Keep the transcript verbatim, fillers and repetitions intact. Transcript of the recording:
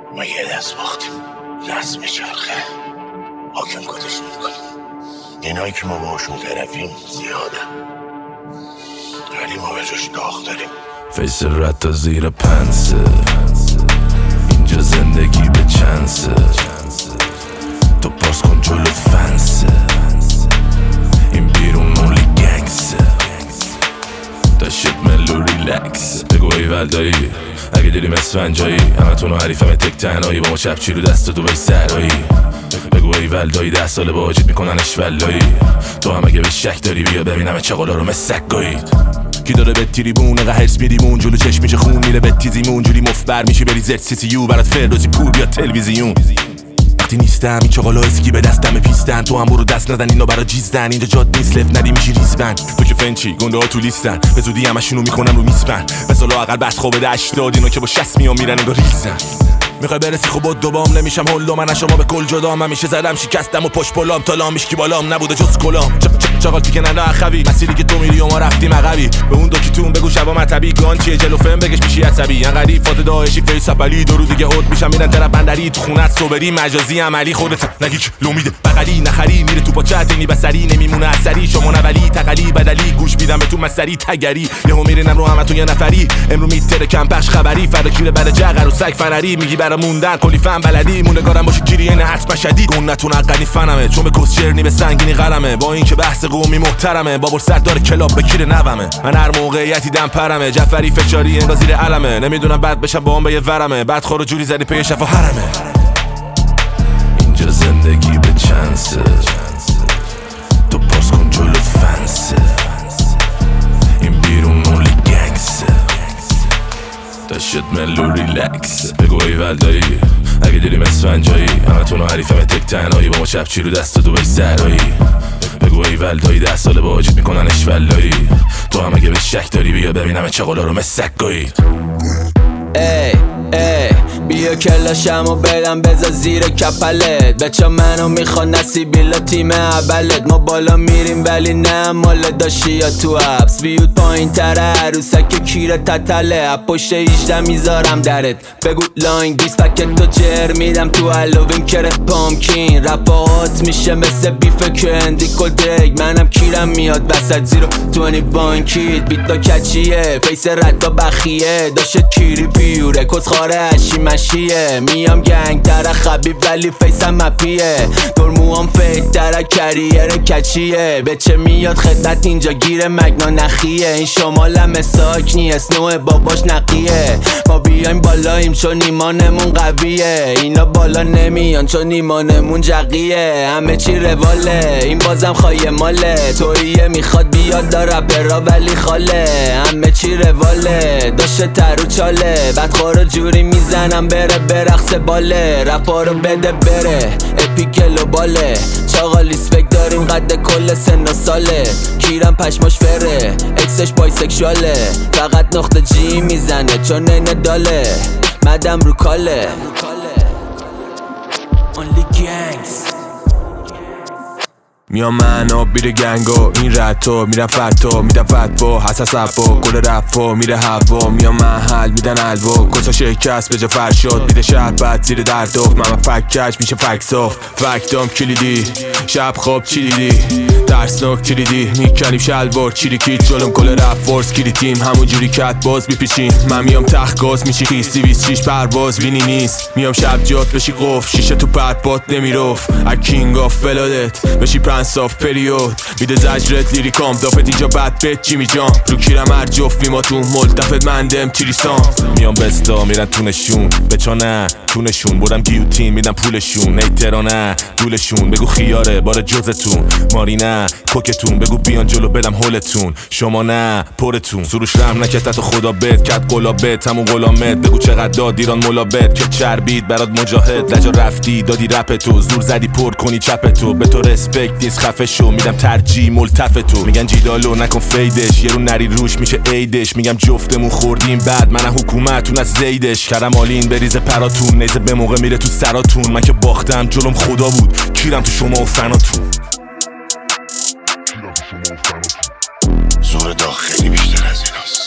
ما یه دست باختیم، دست میچرخه حاکم کدشون میکنیم. اینایی که ما باشون طرفیم زیاده، ولی ما به جاش داغ داریم. فیس رد تا زیر پنسه، اینجا زندگی به چنسه، تو پاس کن جلو فنسه، این بیرون مولی گنگسه، تا شد ملو ریلکس. بگو ایول دایی اگه دلیم اسفنجایی، همه تونو حریفم تک تنهایی، با ما چپچی رو دست تو بای سرایی. بگو ایول دایی ده ساله با حاجیت میکننش ولایی، تو هم اگه به شک داری بیا ببینم چه قلا رو مسک گایید. کی داره به تریبون اگه هرس میدیمون جلو چشم میشه خون میره به تیزیمون، جوری مفبر میشه بری زد سی سی یو برات فردوسی پور بیا تلویزیون. وقتی نیستم این چاقالا اسکی به دستم پیستن، تو هم برو دست نزن اینا برا جیزدن، اینجا جاد نیست لفت ندی میشی ریزبند. تو که فنچی گنده ها تو لیستن، به زودی همشونو میکنم رو میسپن، به سالا اقل بست خوابه ده اشتاد اینا که با شست میان میرن انگار ریزن. میخوای برسی خب بود دوبام نمیشم هلو، من شما به کل جدام، همیشه زدم شکستم و پشت پلام تالام میشکی بالام نبوده جز کلام. چاقال تیکه ننده اخوی مسیری که تو میری و ما رفتیم عقبی، به اون دوکیتون بگو شبا مطبی گان چیه جلو فهم بگش میشی عصبی. انقدی فات داعشی فیس سپلی دو روز دیگه اوت میشم میرن طرف بندری، تو خونت صبری مجازی عملی خودت نگیک لو میده بغلی نخری میره تو پاچت اینی بسری نمیمونه اثری، شما نولی تقلی بدلی گوش میدم به تو مسری تگری، یهو میرینم رو همتون یه نفری. امرو میتره کم پخش خبری فردا کیره بعد جغر و سگ فرری، میگی برا موندن کلی فهم بلدی موندگارم باشه گیری نه حتما شدید. گونتون حقنی فنمه چون به کسچرنی به سنگینی قلمه، با اینکه بحث قومی محترمه بابر سردار کلاب به کیر نومه. من هر موقعیتی دم پرمه جعفری فشاری انگار زیر علمه، نمیدونم بعد بشم با هم به یه ورمه، بعد خورو جوری زدی پی شفا حرمه. اینجا زندگی به چنسه، تو پاس کن جلو فنسه، این بیرون مولی گنگسه، تا شد ملو ریلکس. بگو ایول دایی اگه دلیم اسفنجایی، همه تونو حریفم تک تنهایی، با ما چپچی رو دست تو بای سرایی. بگو ایول دایی ده ساله با حاجیت میکننش ولایی، تو هم اگه به شک داری بیا ببینم چه قلا رو مسک گایید. ای ای بیا کلاشمو بدم بذار زیر کپلت، بچه منو میخوان نصیبیلا تیم اولت. ما بالا میریم ولی نه مال داشتی یا تو حبس، بیود پایین تره عروسک کیره تتله، پشت هیجده میذارم درت. بگو لاین دیس پکت تو جر میدم تو هالوین کره پامکین، رپاهات میشه مثل بیف کندی کلدگ، منم کیرم میاد وسط زیرو توانی بانکیت. بیتا کچیه فیس ردا بخیه داشت کیری پیوره کس خاره هشی مشیه، میام گنگ تره خبیب ولی فیسم مپیه، دور موام فیک تره کریر کچیه، بچه میاد خدمت اینجا گیر مگنا نخیه، این شمالم ساکنی اسنوه باباش نقیه، ما بیایم بالاییم چون ایمانمون قویه، اینا بالا نمیان چون ایمانمون جقیه، همه چی رواله این بازم خواهی ماله، توییه میخواد بیاد داره پرا ولی خاله، همه چی رواله داشته ترو چاله، بعد خورو جوری میزنم بره برقص باله، رپا رو بده بره اپیکلو باله، چاقالیس فکر داریم قد کل سن و ساله، کیرم پشماش فره اکسش بایسکشواله، فقط نقطه جی میزنه چون اینه داله، مدم رو کاله Only gangs. میام من و بیره گنگو این رتو میرم فتو میدم فتبو حساس ابو گل رفو میره هوا، میام محل میدن البو کسا شکست به جا فرشد بیده شهر بد زیر دردوف، من فککش میشه فکسوف فکتام کلیدی شب خواب چی دیدی درسناک کلیدی میکنیم شلوار چیری کیت جلوم کل رفت فورس کلی تیم همون جوری کت باز بیپیچین، من میام تخت گاز میشی خیستی بیست شیش پرواز وینی نیست، میام شب جات بشی قف شیشه تو پرپات نمیروف ا کینگ آف ولادت بشی پرنس آف پریود، میده زجرت لیریکام دافت اینجا بد بت جیمی جان رو کیرم هر جفت ما تو ملتفت مندم تریسان، میام بستا میرن تونشون بچانه تونشون برم گیوتین میدم پولشون نیترانه دولشون، بگو خیاره بار جزتون ماری نه کوکتون، بگو بیان جلو بدم هولتون شما نه پرتون، سروش رحم نکت تو خدا بد کت قلابت همون غلامت، بگو چقدر داد ایران ملابت که چربید برات مجاهد لجا رفتی دادی رپ تو زور زدی پر کنی چپ تو، به تو رسپکت نیست خفه شو میدم ترجیح ملتف تو، میگن جیدالو نکن فیدش یه رو نری روش میشه ایدش، میگم جفتمون خوردیم بعد من حکومتون از زیدش کرم آلین بریز پراتون نیزه به موقع میره تو سراتون، من که باختم جلوم خدا بود کیرم تو شما و فناتون، زور داغ خیلی بیشتر از ایناست.